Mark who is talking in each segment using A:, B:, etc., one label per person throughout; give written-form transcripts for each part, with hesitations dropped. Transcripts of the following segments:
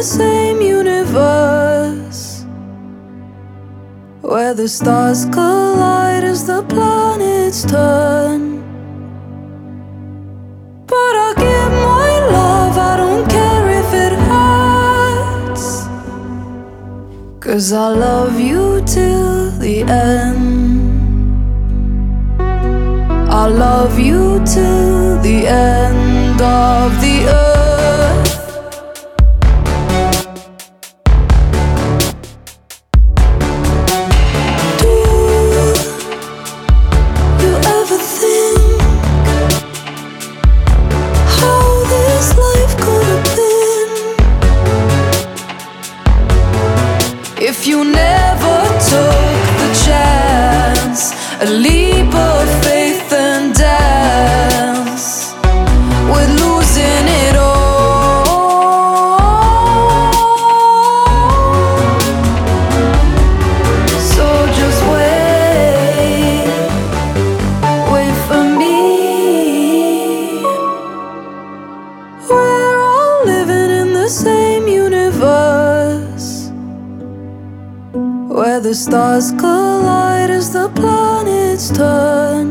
A: the same universe, where the stars collide as the planets turn. But I give my love, I don't care if it hurts, 'cause I love you till the end. I love you till the end of the earth. Do you ever think how this life could have been if you never took the chance, a leap of faith and dance with losing it all? So just wait for me. We're all living in the same universe, where the stars collide as the planets turn.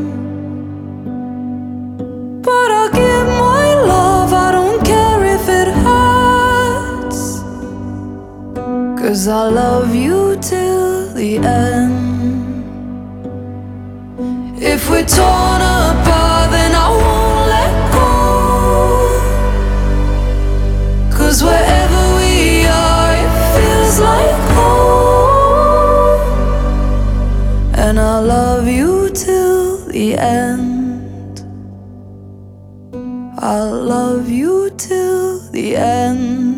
A: But I give my love, I don't care if it hurts, 'cause I love you till the end. If we're torn apart, then I won't let go, 'cause wherever we are, it feels like home. And I love you till the end. I'll love you till the end.